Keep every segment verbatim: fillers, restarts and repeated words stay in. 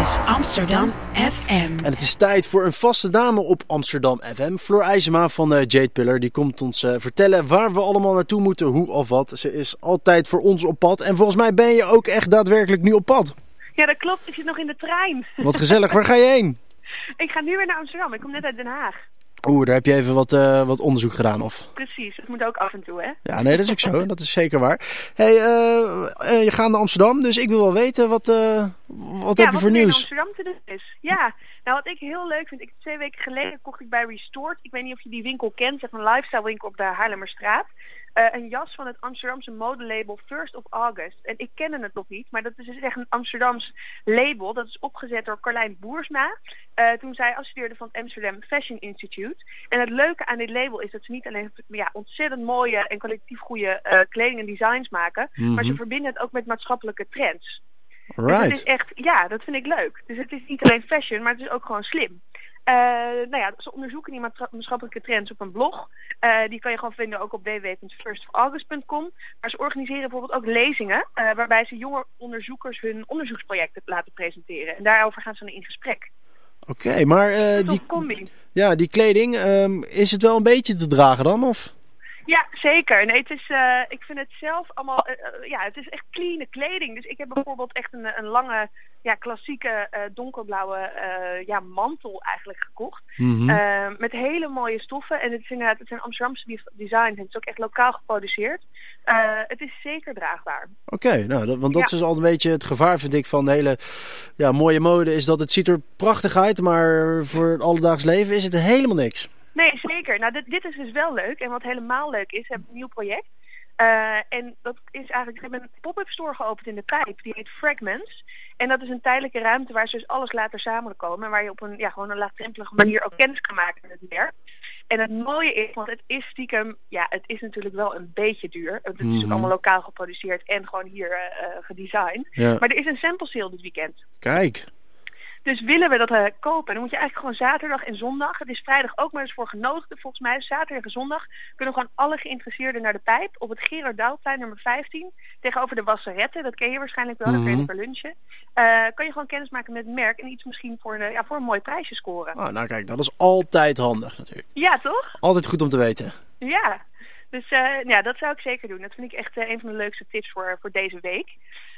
is Amsterdam F M. En het is tijd voor een vaste dame op Amsterdam F M. Floor IJzema van uh, Jade Pillar. Die komt ons uh, vertellen waar we allemaal naartoe moeten, hoe of wat. Ze is altijd voor ons op pad. En volgens mij ben je ook echt daadwerkelijk nu op pad. Ja, dat klopt. Ik zit nog in de trein. Wat gezellig. Waar ga je heen? Ik ga nu weer naar Amsterdam. Ik kom net uit Den Haag. Oeh, daar heb je even wat, uh, wat onderzoek gedaan, of? Precies, dat moet ook af en toe, hè? Ja, nee, dat is ook zo. Dat is zeker waar. Hey, uh, uh, je gaat naar Amsterdam, dus ik wil wel weten, wat, uh, wat ja, heb je voor wat nieuws? in Amsterdam te doen is. Ja, nou wat ik heel leuk vind, ik, twee weken geleden kocht ik bij Restored, ik weet niet of je die winkel kent, zeg een lifestyle winkel op de Haarlemmerstraat. Uh, een jas van het Amsterdamse modelabel First of August. En ik kende het nog niet, maar dat is dus echt een Amsterdams label. Dat is opgezet door Carlijn Boersma. Uh, toen zij afstudeerde van het Amsterdam Fashion Institute. En het leuke aan dit label is dat ze niet alleen ja, ontzettend mooie en kwalitatief goede uh, kleding en designs maken. Mm-hmm. Maar ze verbinden het ook met maatschappelijke trends. Right. Dus het is echt, ja, dat vind ik leuk. Dus het is niet alleen fashion, maar het is ook gewoon slim. Uh, nou ja, ze onderzoeken die maatschappelijke trends op een blog. Uh, die kan je gewoon vinden ook op w w w punt first of august punt com. Maar ze organiseren bijvoorbeeld ook lezingen uh, waarbij ze jonge onderzoekers hun onderzoeksprojecten laten presenteren. En daarover gaan ze dan in gesprek. Oké, okay, maar uh, die, combi. Ja, die kleding, um, is het wel een beetje te dragen dan? Of? Ja, zeker. Nee, het is, uh, ik vind het zelf allemaal, uh, ja, het is echt clean kleding. Dus ik heb bijvoorbeeld echt een, een lange, ja, klassieke uh, donkerblauwe uh, ja, mantel eigenlijk gekocht. Mm-hmm. Uh, met hele mooie stoffen. En het is inderdaad, het zijn Amsterdamse designs en het is ook echt lokaal geproduceerd. Uh, het is zeker draagbaar. Oké, okay, nou, dat, want dat ja. is altijd een beetje het gevaar, vind ik, van de hele ja, mooie mode. Is dat het ziet er prachtig uit, maar voor het alledaags leven is het helemaal niks. Nee, zeker. Nou, dit, dit is dus wel leuk. En wat helemaal leuk is, we hebben een nieuw project. Uh, en dat is eigenlijk, we hebben een pop-up store geopend in de Pijp. Die heet Fragments. En dat is een tijdelijke ruimte waar ze dus alles laten samenkomen. En waar je op een, ja, gewoon een laagdrempelige manier ook kennis kan maken met het merk. En het mooie is, want het is stiekem, ja, het is natuurlijk wel een beetje duur. Het is mm-hmm. ook allemaal lokaal geproduceerd en gewoon hier uh, gedesigned. Ja. Maar er is een sample sale dit weekend. Kijk. Dus willen we dat uh, kopen, dan moet je eigenlijk gewoon zaterdag en zondag. Het is vrijdag ook maar eens voor genodigden volgens mij. Zaterdag en zondag kunnen gewoon alle geïnteresseerden naar de Pijp op het Gerard Douwplein nummer vijftien. Tegenover de Wasseretten, dat ken je waarschijnlijk wel, mm-hmm. dan kun je lekker lunchen. Uh, kan je gewoon kennis maken met het merk en iets misschien voor een, ja, voor een mooi prijsje scoren. Oh, nou kijk, dat is altijd handig natuurlijk. Ja, toch? Altijd goed om te weten. Ja, dus uh, ja, dat zou ik zeker doen. Dat vind ik echt uh, een van de leukste tips voor, voor deze week.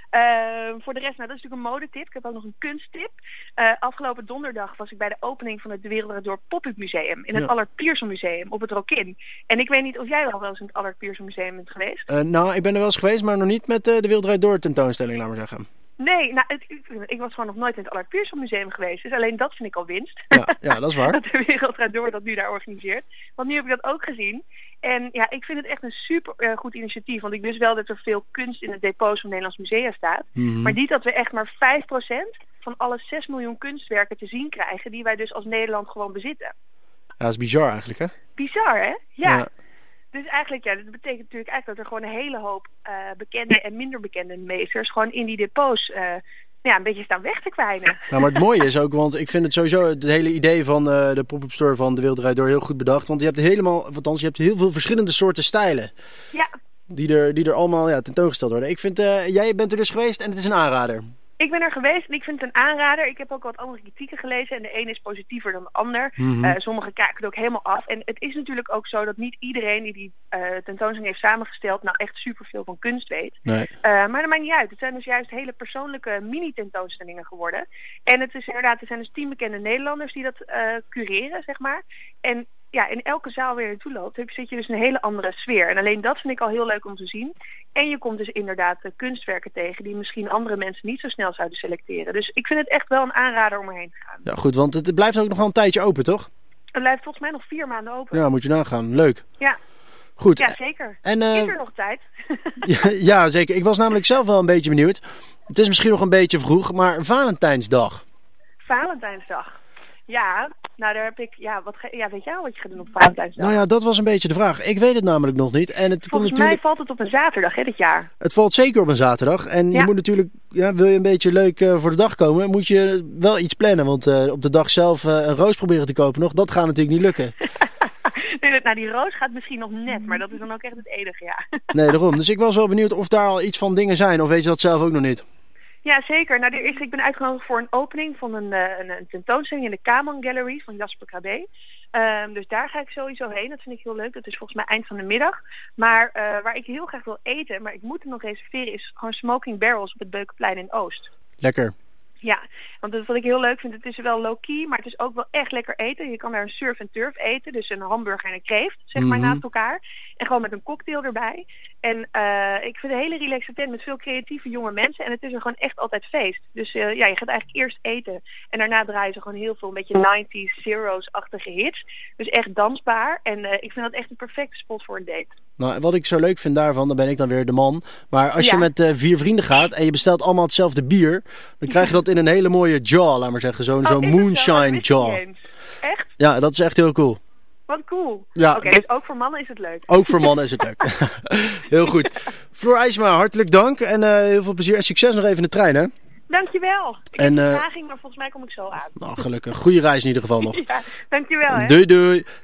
Uh, voor de rest, nou dat is natuurlijk een modetip. Ik heb ook nog een kunsttip. Uh, afgelopen donderdag was ik bij de opening van het De Wereld Draait Door Pop-up Museum in het ja. Allard Pierson Museum op het Rokin. En ik weet niet of jij al wel eens in het Allard Pierson Museum bent geweest. Uh, nou, ik ben er wel eens geweest, maar nog niet met uh, De Wereld Draait Door tentoonstelling, laat maar zeggen. Nee, nou, het, ik, ik was gewoon nog nooit in het Allard Pierson Museum geweest. Dus alleen dat vind ik al winst. Ja, ja dat is waar. Dat De Wereld Draait Door dat nu daar organiseert. Want nu heb ik dat ook gezien. En ja, ik vind het echt een super uh, goed initiatief. Want ik wist wel dat er veel kunst in het depots van Nederlands Musea staat. Mm-hmm. Maar niet dat we echt maar vijf procent van alle zes miljoen kunstwerken te zien krijgen. Die wij dus als Nederland gewoon bezitten. Ja, dat is bizar eigenlijk, hè? Bizar, hè? Ja. ja. Dus eigenlijk, ja, dat betekent natuurlijk eigenlijk dat er gewoon een hele hoop uh, bekende en minder bekende meesters gewoon in die depots uh, ja, een beetje staan weg te kwijnen. Nou, maar het mooie is ook, want ik vind het sowieso het hele idee van uh, de pop-up store van De Wereld Draait Door heel goed bedacht. Want je hebt helemaal, althans, je hebt heel veel verschillende soorten stijlen. Ja. Die er, die er allemaal ja, tentoongesteld worden. Ik vind, uh, jij bent er dus geweest en het is een aanrader. Ik ben er geweest en ik vind het een aanrader. Ik heb ook wat andere kritieken gelezen en de ene is positiever dan de ander. Mm-hmm. Uh, sommigen kijken het ook helemaal af. En het is natuurlijk ook zo dat niet iedereen die die uh, tentoonstelling heeft samengesteld nou echt superveel van kunst weet. Nee. Uh, maar dat maakt niet uit. Het zijn dus juist hele persoonlijke mini-tentoonstellingen geworden. En het is inderdaad, er zijn dus tien bekende Nederlanders die dat uh, cureren, zeg maar. En ja, in elke zaal waar je naartoe loopt, zit je dus een hele andere sfeer. En alleen dat vind ik al heel leuk om te zien. En je komt dus inderdaad uh, kunstwerken tegen die misschien andere mensen niet zo snel zouden selecteren. Dus ik vind het echt wel een aanrader om erheen te gaan. Ja, goed, want het blijft ook nog wel een tijdje open, toch? Het blijft volgens mij nog vier maanden open. Ja, moet je nagaan. Leuk. Ja. Goed. Ja, zeker. En, uh, is er nog tijd? ja, ja, zeker. Ik was namelijk zelf wel een beetje benieuwd. Het is misschien nog een beetje vroeg, maar Valentijnsdag. Valentijnsdag. Ja, nou daar heb ik, ja, wat ge, ja, weet jij al wat je gaat doen op Valentijnsdag? Nou ja, dat was een beetje de vraag. Ik weet het namelijk nog niet. En het Volgens komt natuurlijk... mij valt het op een zaterdag, hè, dit jaar. Het valt zeker op een zaterdag. En ja. je moet natuurlijk, ja, wil je een beetje leuk uh, voor de dag komen, moet je wel iets plannen. Want uh, op de dag zelf uh, een roos proberen te kopen nog, dat gaat natuurlijk niet lukken. Nee, nou, die roos gaat misschien nog net, maar dat is dan ook echt het enige, ja. Nee, daarom. Dus ik was wel benieuwd of daar al iets van dingen zijn, of weet je dat zelf ook nog niet? Ja, zeker. Nou, er is, ik ben uitgenodigd voor een opening van een, uh, een, een tentoonstelling in de Kaman Gallery van Jasper K B. Um, dus daar ga ik sowieso heen. Dat vind ik heel leuk. Dat is volgens mij eind van de middag. Maar uh, waar ik heel graag wil eten, maar ik moet hem nog reserveren, is gewoon Smoking Barrels op het Beukenplein in Oost. Lekker. Ja, want dat, wat ik heel leuk vind, het is wel low-key, maar het is ook wel echt lekker eten. Je kan daar een surf en turf eten, dus een hamburger en een kreeft, zeg maar, Mm-hmm. naast elkaar. En gewoon met een cocktail erbij. En uh, ik vind het een hele relaxe tent met veel creatieve jonge mensen. En het is er gewoon echt altijd feest. Dus uh, ja, je gaat eigenlijk eerst eten. En daarna draaien ze gewoon heel veel een beetje nineties, zeros-achtige hits. Dus echt dansbaar. En uh, ik vind dat echt een perfecte spot voor een date. Nou, wat ik zo leuk vind daarvan, dan ben ik dan weer de man. Maar als je Ja. met uh, vier vrienden gaat en je bestelt allemaal hetzelfde bier, dan krijg je dat in een hele mooie jaw, laat maar zeggen. Zo'n Oh, zo'n is het zo? Dat moonshine wist ik niet jaw. eens. Echt? Ja, dat is echt heel cool. Wat cool. Ja. Oké, dus ook voor mannen is het leuk. Ook voor mannen is het leuk. Heel goed. Floor IJsma, hartelijk dank en uh, heel veel plezier en succes nog even in de trein, hè? Dankjewel. Ik En, heb uh, vertraging, maar volgens mij kom ik zo aan. Nou, gelukkig. Goede reis in ieder geval nog. Ja, dankjewel hè. Doei doei.